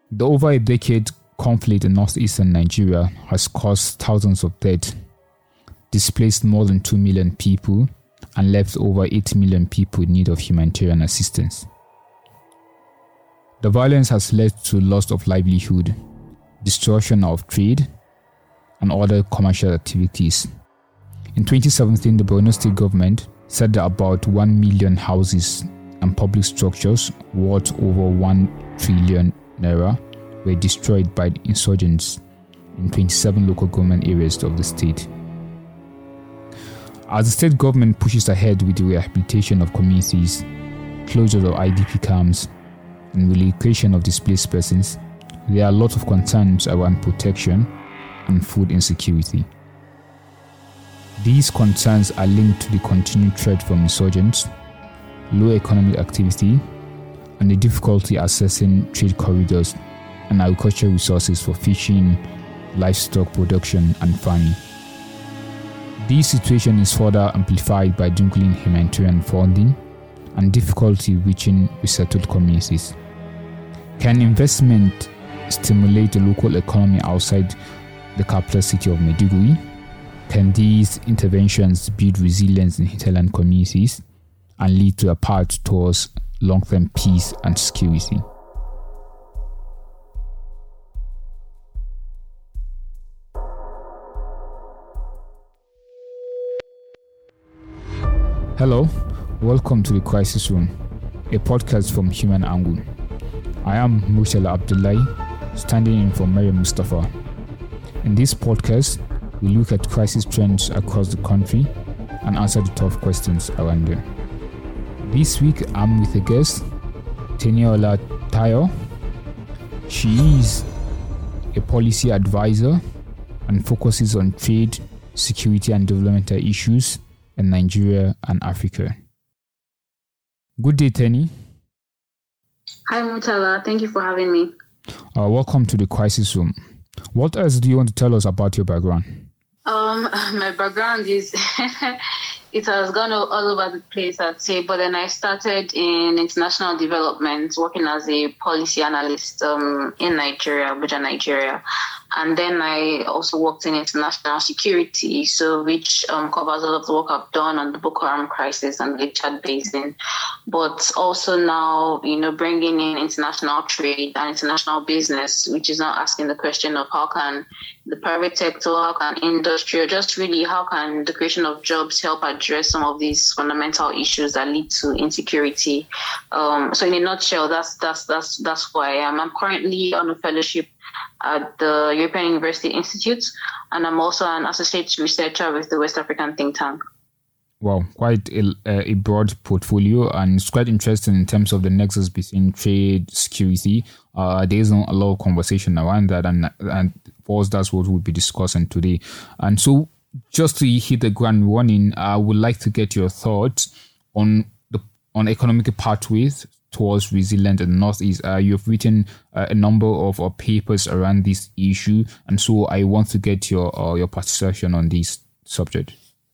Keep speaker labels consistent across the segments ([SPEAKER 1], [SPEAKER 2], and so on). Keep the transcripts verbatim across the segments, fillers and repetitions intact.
[SPEAKER 1] The over a decade conflict in northeastern Nigeria has caused thousands of deaths, displaced more than two million people, and left over eight million people in need of humanitarian assistance. The violence has led to loss of livelihood, destruction of trade, and other commercial activities. In twenty seventeen, the Borno State government said that about one million houses and public structures worth over one trillion naira were destroyed by the insurgents in twenty-seven local government areas of the state. As the state government pushes ahead with the rehabilitation of communities, closure of I D P camps, and relocation of displaced persons, there are a lot of concerns around protection and food insecurity. These concerns are linked to the continued threat from insurgents, low economic activity, and the difficulty accessing trade corridors and agricultural resources for fishing, livestock production, and farming. This situation is further amplified by dwindling humanitarian funding and difficulty reaching resettled communities. Can investment stimulate the local economy outside the capital city of Maiduguri? Can these interventions build resilience in hinterland communities and lead to a path towards long-term peace and security? Hello, welcome to the Crisis Room, a podcast from Human Angle. I am Murtala Abdullahi, standing in for Maryam Mustafa. In this podcast, we look at crisis trends across the country and answer the tough questions around them. This week, I'm with a guest, Teniola Tayo. She is a policy advisor and focuses on trade, security, and developmental issues in Nigeria and Africa. Good day, Tenny.
[SPEAKER 2] Hi, Murtala. Thank you for having me.
[SPEAKER 1] Uh, welcome to the Crisis Room. What else do you want to tell us about your background?
[SPEAKER 2] Um, my background is, it has gone all over the place, I'd say, but then I started in international development, working as a policy analyst um, in Nigeria, Abuja, Nigeria. And then I also worked in international security, so which um, covers all of the work I've done on the Boko Haram crisis and the Chad Basin, but also now, you know, bringing in international trade and international business, which is now asking the question of how can the private sector, how can industry, or just really how can the creation of jobs help address some of these fundamental issues that lead to insecurity. Um, so in a nutshell, that's that's that's that's who I am. I'm currently on a fellowship at the European University Institute, and I'm also an associate researcher with the West African think tank.
[SPEAKER 1] Wow, quite a, a broad portfolio, and it's quite interesting in terms of the nexus between trade, security. Uh, there is a lot of conversation around that, and and for us, that's what we'll be discussing today. And so, just to hit the ground running, I would like to get your thoughts on the on economic pathways towards resilience in the Northeast. Uh, you've written uh, a number of uh, papers around this issue, and so I want to get your uh, your participation on this subject.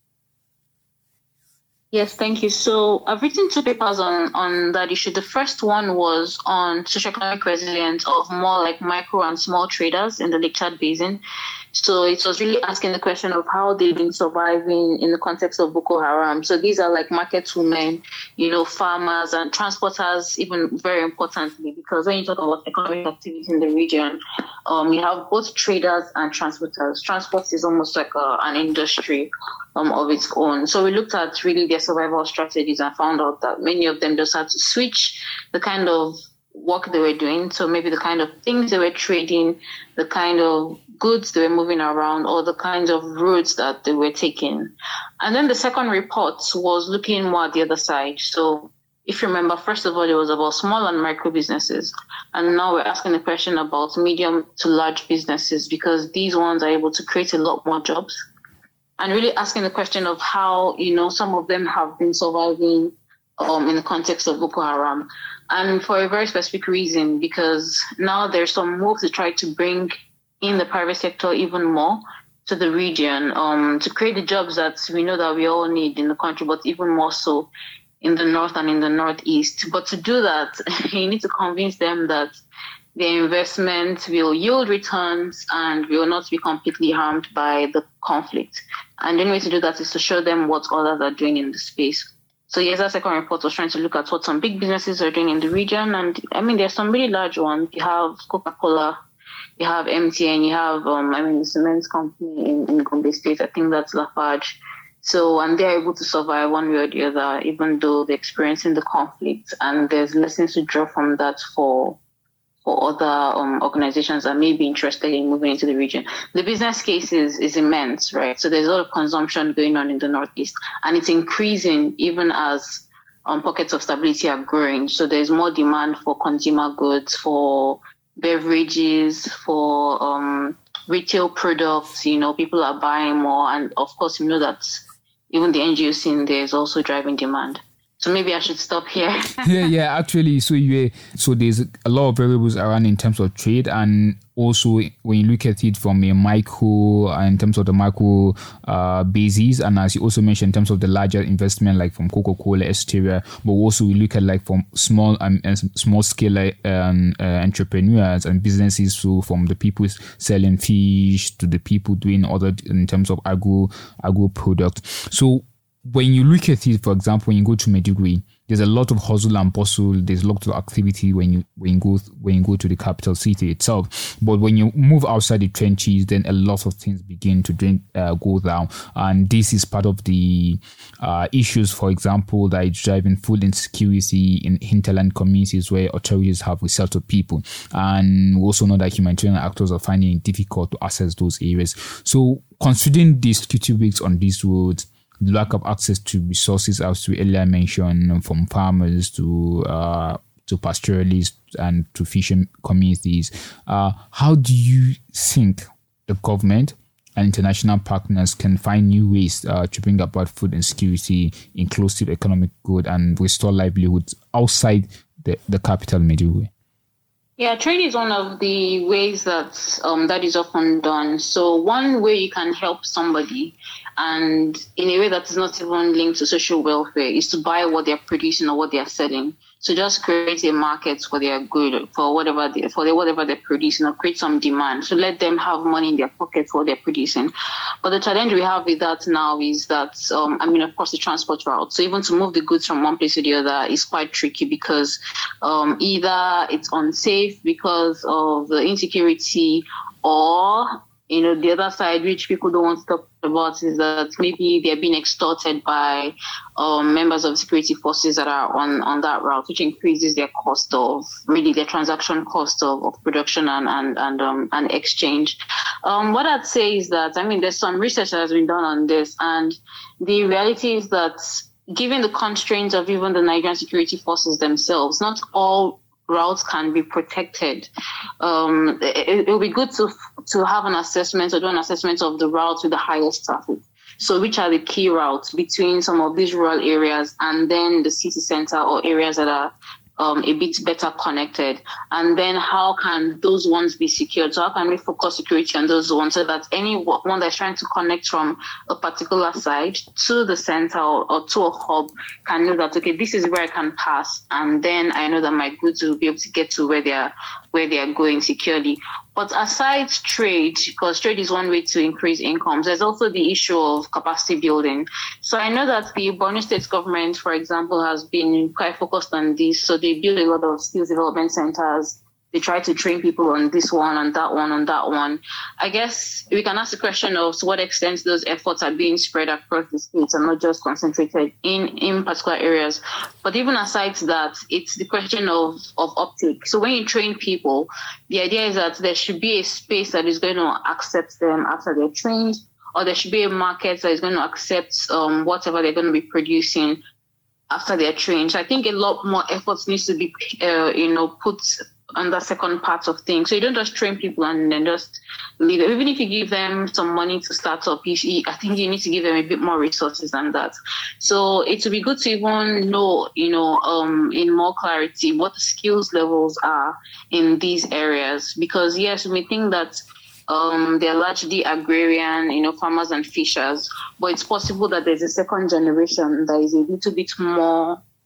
[SPEAKER 2] Yes, thank you. So I've written two papers on, on that issue. The first one was on socioeconomic resilience of more like micro and small traders in the Lake Chad Basin. So it was really asking the question of how they've been surviving in the context of Boko Haram. So these are like market women, you know, farmers and transporters, even very importantly, because when you talk about economic activity in the region, um, you have both traders and transporters. Transport is almost like a, an industry um, of its own. So we looked at really their survival strategies and found out that many of them just had to switch the kind of work they were doing. So maybe the kind of things they were trading, the kind of goods they were moving around, or the kinds of routes that they were taking. And then the second report was looking more at the other side. So if you remember, first of all, it was about small and micro businesses. And now we're asking the question about medium to large businesses, because these ones are able to create a lot more jobs. And really asking the question of how, you know, some of them have been surviving um, in the context of Boko Haram. And for a very specific reason, because now there's some work to try to bring in the private sector even more to the region, um, to create the jobs that we know that we all need in the country, but even more so in the north and in the northeast. But to do that, you need to convince them that their investment will yield returns and will not be completely harmed by the conflict. And the only way to do that is to show them what others are doing in the space. So yes, that second report was trying to look at what some big businesses are doing in the region. And I mean, there's some really large ones. You have Coca-Cola, you have M T N, you have, um, I mean, the cement company in, in Gombe State, I think that's Lafarge. So, and they're able to survive one way or the other, even though they're experiencing the conflict. And there's lessons to draw from that for for other um, organizations that may be interested in moving into the region. The business case is, is immense, right? So there's a lot of consumption going on in the Northeast, and it's increasing even as um, pockets of stability are growing. So there's more demand for consumer goods, for beverages, for um, retail products. You know, people are buying more. And of course, you know that even the N G O scene there is also driving demand. So maybe I should stop here.
[SPEAKER 1] yeah, yeah. Actually, so you so there's a lot of variables around in terms of trade, and also when you look at it from a micro, uh, in terms of the micro uh, basis, and as you also mentioned, in terms of the larger investment, like from Coca-Cola, Esteria, but also we look at like from small um, and small scale um, uh, entrepreneurs and businesses. So from the people selling fish to the people doing other in terms of agro agro products. So when you look at it, for example, when you go to Maiduguri, there's a lot of hustle and bustle. There's a lot of activity when you when you go when you go to the capital city itself. But when you move outside the trenches, then a lot of things begin to drink, uh, go down. And this is part of the uh, issues, for example, that is driving food insecurity in hinterland communities where authorities have resettled people. And we also know that humanitarian actors are finding it difficult to access those areas. So considering these security risks on these roads, the lack of access to resources, as we earlier mentioned, from farmers to uh, to pastoralists and to fishing communities, uh, how do you think the government and international partners can find new ways uh, to bring about food insecurity, inclusive economic growth, and restore livelihoods outside the, the capital, Maiduguri?
[SPEAKER 2] Yeah, trade is one of the ways that um, that is often done. So one way you can help somebody, and in a way that is not even linked to social welfare, is to buy what they're producing or what they're selling. So just create a market for their good, for whatever they, for their, whatever they're producing, or create some demand. So let them have money in their pocket for what they're producing. But the challenge we have with that now is that, um, I mean, of course, the transport route. So even to move the goods from one place to the other is quite tricky because um, either it's unsafe because of the insecurity, or you know, the other side, which people don't want to talk about, is that maybe they're being extorted by um, members of security forces that are on, on that route, which increases their cost of, really their transaction cost of, of production and and and, um, and exchange. Um, what I'd say is that, I mean, there's some research that has been done on this, and the reality is that given the constraints of even the Nigerian security forces themselves, not all routes can be protected. Um, it will be good to to have an assessment or do an assessment of the routes with the highest traffic. So which are the key routes between some of these rural areas and then the city center or areas that are um, a bit better connected? And then how can those ones be secured? So how can we focus security on those ones so that anyone that's trying to connect from a particular side to the center or, or to a hub can know that, okay, this is where I can pass. And then I know that my goods will be able to get to where they are, where they are going securely. But aside trade, because trade is one way to increase incomes, there's also the issue of capacity building. So I know that the Borno State government, for example, has been quite focused on this. So they build a lot of skills development centers. They try to train people on this one, on that one, on that one. I guess we can ask the question of to what extent those efforts are being spread across the states and not just concentrated in, in particular areas. But even aside that, it's the question of, of uptake. So when you train people, the idea is that there should be a space that is going to accept them after they're trained, or there should be a market that is going to accept um, whatever they're going to be producing after they're trained. So I think a lot more efforts needs to be, uh, you know, put on the second part of things. So you don't just train people and then just leave them. Even if you give them some money to start up, you, I think you need to give them a bit more resources than that. So it would be good to even know, you know, um, in more clarity what the skills levels are in these areas. Because yes, we may think that um, they're largely agrarian, you know, farmers and fishers, but it's possible that there's a second generation that is a little bit more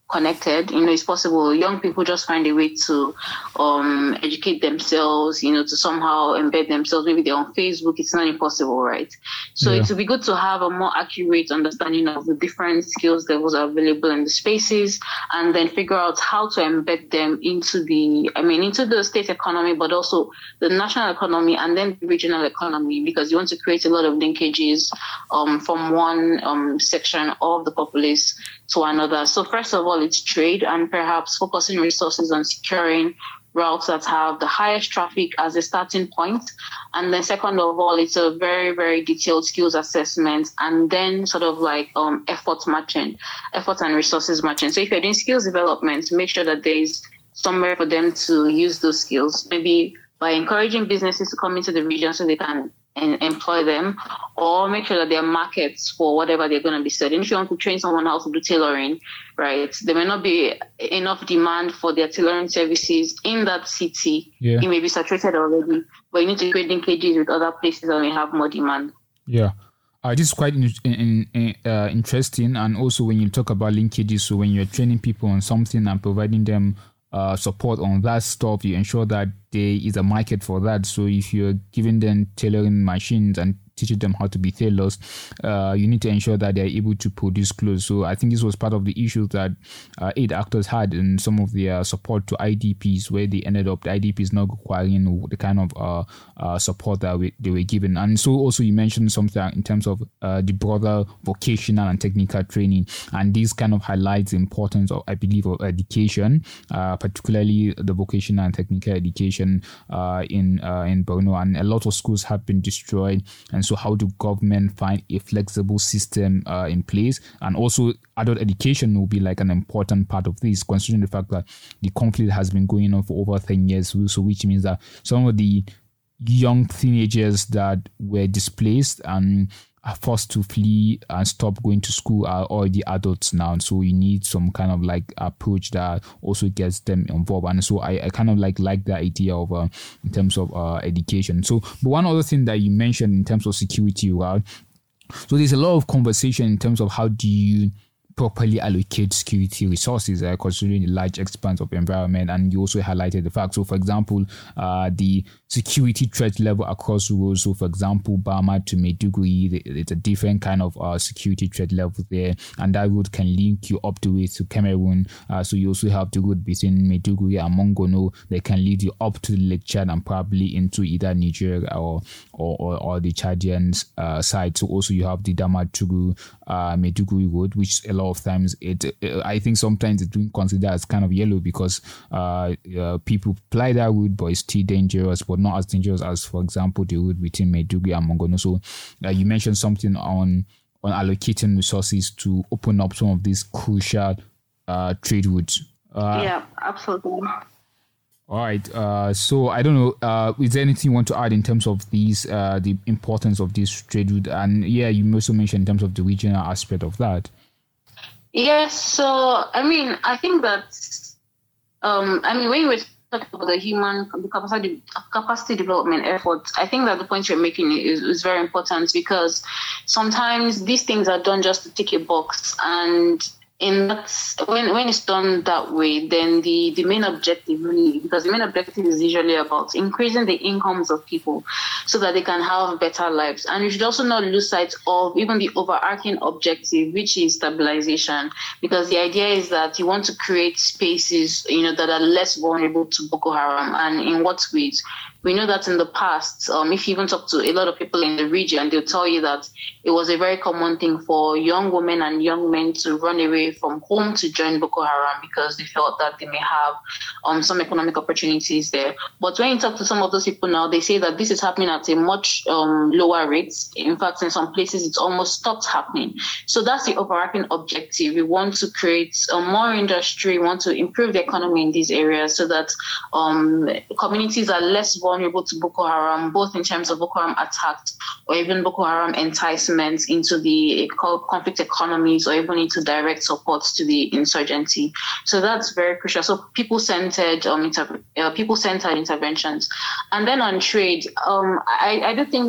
[SPEAKER 2] connected. You know, it's possible. Young people just find a way to um, educate themselves, you know, to somehow embed themselves. Maybe they're on Facebook. It's not impossible, right? So yeah. It would be good to have a more accurate understanding of the different skills levels available in the spaces, and then figure out how to embed them into the, I mean, into the state economy, but also the national economy and then the regional economy, because you want to create a lot of linkages um, from one um, section of the populace to another. So first of all, it's trade, and perhaps focusing resources on securing routes that have the highest traffic as a starting point. And then second of all, it's a very, very detailed skills assessment, and then sort of like um, effort matching, effort and resources matching. So if you're doing skills development, make sure that there is somewhere for them to use those skills, maybe by encouraging businesses to come into the region so they can and employ them, or make sure that there are markets for whatever they're going to be selling. If you want to train someone how to do tailoring, right, there may not be enough demand for their tailoring services in that city. Yeah. It may be saturated already, but you need to create linkages with other places that may have more demand.
[SPEAKER 1] Yeah. Uh, this is quite in, in, in, uh, interesting. And also when you talk about linkages, so when you're training people on something and providing them uh, support on that stuff, you ensure that there is a market for that. So if you're giving them tailoring machines and teaching them how to be tailors, uh, you need to ensure that they're able to produce clothes. So I think this was part of the issues that uh, aid actors had in some of their support to I D Ps, where they ended up, the I D Ps not requiring the kind of uh, uh, support that we, they were given. And so also you mentioned something in terms of uh, the broader vocational and technical training. And this kind of highlights the importance of, I believe, of education, uh, particularly the vocational and technical education uh, in, uh, in Borno. And a lot of schools have been destroyed. And so how do government find a flexible system uh, in place? And also adult education will be like an important part of this, considering the fact that the conflict has been going on for over ten years. So which means that some of the young teenagers that were displaced and are forced to flee and stop going to school are already adults now. So you need some kind of like approach that also gets them involved. And so I, I kind of like like the idea of uh, in terms of uh, education. So but one other thing that you mentioned in terms of security, right? So there's a lot of conversation in terms of how do you properly allocate security resources, uh, considering the large expanse of environment. And you also highlighted the fact. So, for example, uh, the security threat level across roads. So, for example, Bama to Maiduguri, it's a different kind of uh, security threat level there. And that road can link you up the way to Cameroon. Uh, so, you also have the road between Maiduguri and Mongono. They can lead you up to the Lake Chad and probably into either Nigeria or or, or, or the Chadian uh, side. So, also you have the Damaturu uh, Maiduguri road, which a lot of times it, it I think sometimes it's been considered as kind of yellow because uh, uh, people fly that route, but it's still dangerous, but not as dangerous as, for example, the route between Maiduguri and Mongono. So uh, you mentioned something on on allocating resources to open up some of these crucial uh, trade routes.
[SPEAKER 2] Uh, yeah, absolutely.
[SPEAKER 1] All right. Uh, so I don't know. Uh, is there anything you want to add in terms of these, uh, the importance of this trade route? And yeah, you also mentioned in terms of the regional aspect of that.
[SPEAKER 2] Yes. So I mean, I think that um, I mean, when you were talking about the human the capacity capacity development efforts, I think that the point you're making is, is very important, because sometimes these things are done just to tick a box, and in that, when when it's done that way, then the, the main objective really, because the main objective is usually about increasing the incomes of people so that they can have better lives. And you should also not lose sight of even the overarching objective, which is stabilization, because the idea is that you want to create spaces, you know, that are less vulnerable to Boko Haram. And in what ways? We know that in the past, um, if you even talk to a lot of people in the region, they'll tell you that it was a very common thing for young women and young men to run away from home to join Boko Haram because they felt that they may have um, some economic opportunities there. But when you talk to some of those people now, they say that this is happening at a much um, lower rate. In fact, in some places, it's almost stopped happening. So that's the overarching objective. We want to create uh, more industry, we want to improve the economy in these areas so that um, communities are less vulnerable vulnerable to Boko Haram, both in terms of Boko Haram attacks or even Boko Haram enticements into the conflict economies or even into direct support to the insurgency. So that's very crucial. So people-centered um, inter- uh, people-centered interventions. And then on trade, um, I, I do think that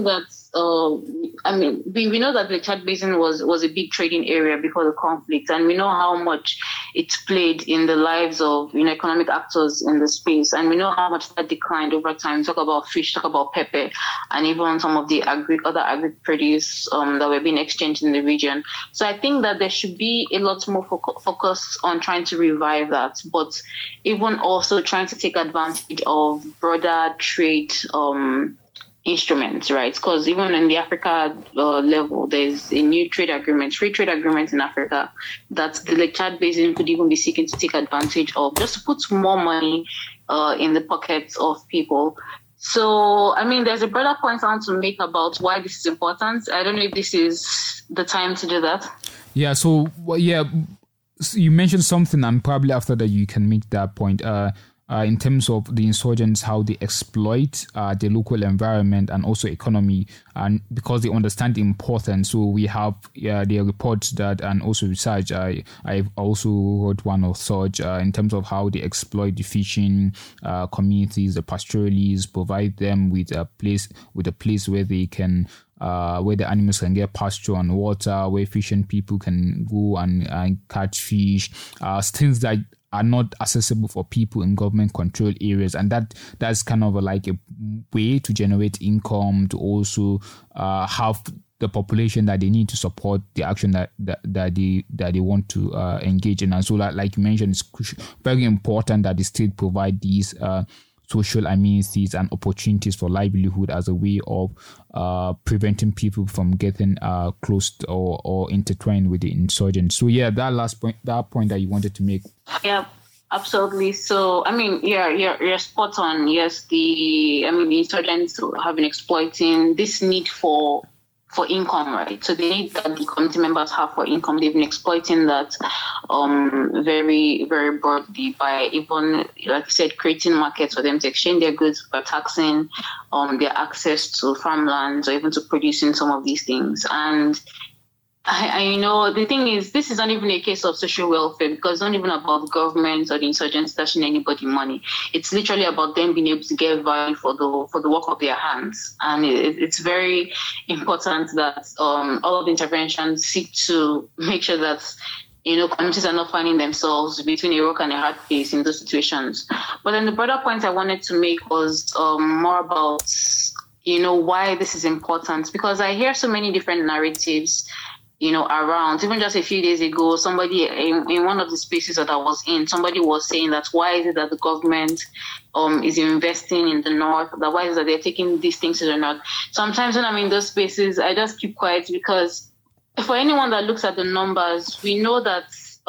[SPEAKER 2] uh, I mean, we, we know that the Chad Basin was, was a big trading area before the conflict, and we know how much it played in the lives of, you know, economic actors in the space, and we know how much that declined over time. Talk about fish, talk about pepper, and even some of the agri other agri produce um, that were being exchanged in the region. So I think that there should be a lot more fo- focus on trying to revive that, but even also trying to take advantage of broader trade um, instruments, right? Because even in the Africa uh, level, there's a new trade agreement, free trade agreement in Africa that the Lake Chad Basin could even be seeking to take advantage of, just to put more money uh, in the pockets of people. So, I mean, there's a broader point I want to make about why this is important. I don't know if this is the time to do that.
[SPEAKER 1] Yeah, so, well, yeah, so you mentioned something, and probably after that you can make that point. Uh, Uh, in terms of the insurgents, how they exploit uh, the local environment and also economy, and because they understand the importance. So we have uh, the reports that, and also research. I I've also wrote one of such uh, in terms of how they exploit the fishing uh, communities, the pastoralists, provide them with a place with a place where they can. Uh, where the animals can get pasture and water, where fishing people can go and, and catch fish, uh, things that are not accessible for people in government controlled areas. And that that's kind of a, like a way to generate income, to also uh, have the population that they need to support the action that that, that they that they want to uh, engage in. And so, like, like you mentioned, it's very important that the state provide these uh, social amenities and opportunities for livelihood as a way of uh, preventing people from getting uh, close to or, or intertwined with the insurgents. So yeah, that last point, that point that you wanted to make.
[SPEAKER 2] Yeah, absolutely. So, I mean, yeah, you're, you're spot on. Yes, the, I mean, the insurgents have been exploiting this need for for income, right? So the need that the community members have for income, they've been exploiting that um, very, very broadly by even, like I said, creating markets for them to exchange their goods, by taxing um, their access to farmlands, or even to producing some of these things. And I, I know the thing is, this is not even a case of social welfare, because it's not even about government or the insurgents stashing anybody money. It's literally about them being able to get value for the for the work of their hands. And it, it's very important that um, all of the interventions seek to make sure that, you know, communities are not finding themselves between a rock and a hard place in those situations. But then the broader point I wanted to make was um, more about, you know, why this is important, because I hear so many different narratives, you know, around. Even just a few days ago, somebody in, in one of the spaces that I was in, somebody was saying that why is it that the government um is investing in the north, that why is it that they're taking these things to the north. Sometimes when I'm in those spaces, I just keep quiet, because for anyone that looks at the numbers, we know that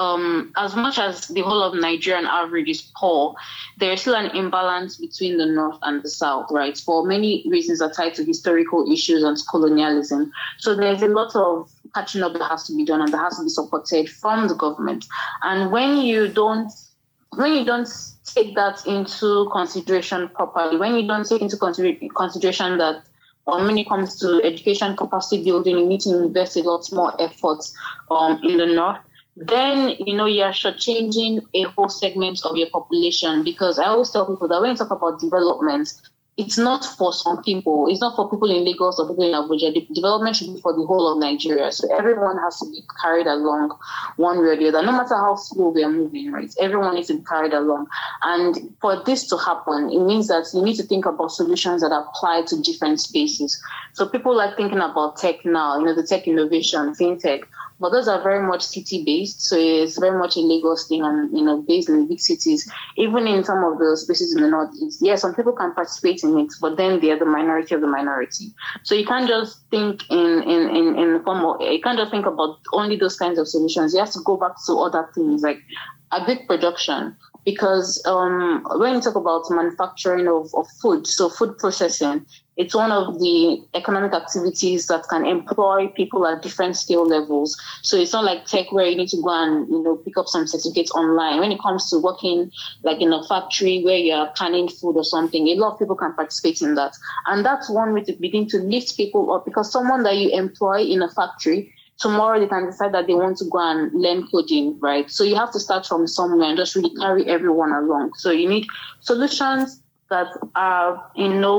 [SPEAKER 2] um as much as the whole of Nigerian average is poor, there is still an imbalance between the north and the south, right? For many reasons that are tied to historical issues and colonialism. So there's a lot of catching up that has to be done, and that has to be supported from the government. And when you don't, when you don't take that into consideration properly, when you don't take into consider- consideration that um, when it comes to education capacity building, you need to invest a lot more effort um, in the north, then, you know, you're shortchanging a whole segment of your population. Because I always tell people that when you talk about development, it's not for some people. It's not for people in Lagos or people in Abuja. The development should be for the whole of Nigeria. So everyone has to be carried along one way or the other, no matter how slow we are moving, right? Everyone needs to be carried along. And for this to happen, it means that you need to think about solutions that apply to different spaces. So people are thinking about tech now, you know, the tech innovation, fintech. But those are very much city-based, so it's very much a Lagos thing, and, you know, based in big cities. Even in some of the spaces in the Northeast, yeah, some people can participate in it, but then they're the minority of the minority. So you can't just think in in in, in the form of, you can't just think about only those kinds of solutions. You have to go back to other things like a big production. Because um, when you talk about manufacturing of, of food, so food processing, it's one of the economic activities that can employ people at different skill levels. So it's not like tech where you need to go and, you know, pick up some certificates online. When it comes to working like in a factory where you're canning food or something, a lot of people can participate in that. And that's one way to begin to lift people up, because someone that you employ in a factory, tomorrow they can decide that they want to go and learn coding, right? So you have to start from somewhere and just really carry everyone along. So you need solutions that are, you know,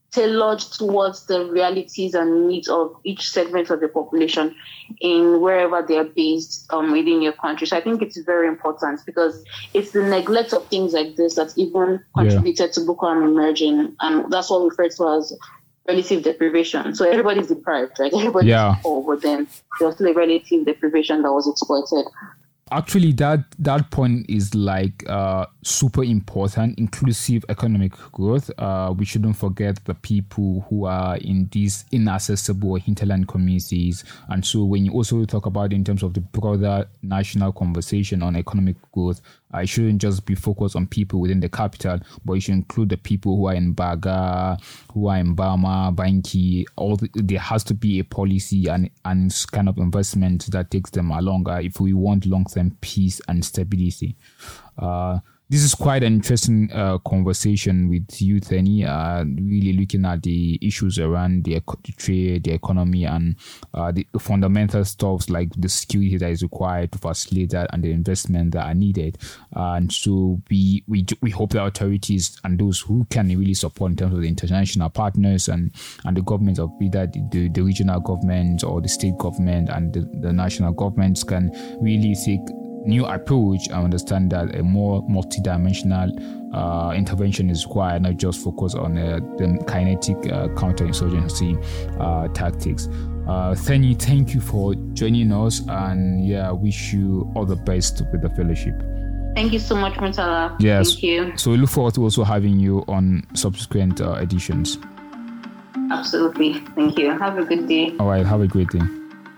[SPEAKER 2] tailored towards the realities and needs of each segment of the population in wherever they are based um, within your country. So I think it's very important because it's the neglect of things like this that's even contributed yeah. to Boko Haram emerging. And that's what we refer to as relative deprivation. So everybody's deprived, right? Everybody's
[SPEAKER 1] yeah.
[SPEAKER 2] poor, but then there's still a relative deprivation that was exploited.
[SPEAKER 1] Actually, that that point is like uh, super important. Inclusive economic growth. Uh, we shouldn't forget the people who are in these inaccessible hinterland communities. And so when you also talk about it in terms of the broader national conversation on economic growth, uh, it shouldn't just be focused on people within the capital, but it should include the people who are in Baga, who are in Bama, Banki. All the, there has to be a policy and, and kind of investment that takes them along uh, if we want long-term peace and stability. Uh, this is quite an interesting uh, conversation with you, Tenny, uh, really looking at the issues around the, the trade, the economy, and uh, the fundamental stuff like the security that is required to facilitate that and the investment that are needed. Uh, and so we, we we hope the authorities and those who can really support in terms of the international partners and, and the governments of either the, the regional government or the state government and the, the national governments can really take new approach and understand that a more multidimensional uh, intervention is required, not just focus on uh, the kinetic uh, counterinsurgency uh, tactics. Uh, Tenny, thank you for joining us, and yeah, wish you all the best with the fellowship.
[SPEAKER 2] Thank you so much, Murtala.
[SPEAKER 1] Yes.
[SPEAKER 2] Thank you.
[SPEAKER 1] So we look forward to also having you on subsequent uh, editions.
[SPEAKER 2] Absolutely. Thank you. Have a good day.
[SPEAKER 1] All right. Have a great day.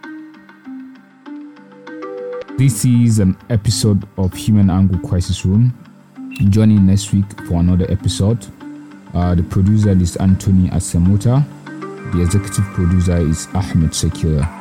[SPEAKER 1] This is an episode of Human Angle Crisis Room. Join in next week for another episode. Uh, the producer is Anthony Asemota. The executive producer is Ahmed Sekira.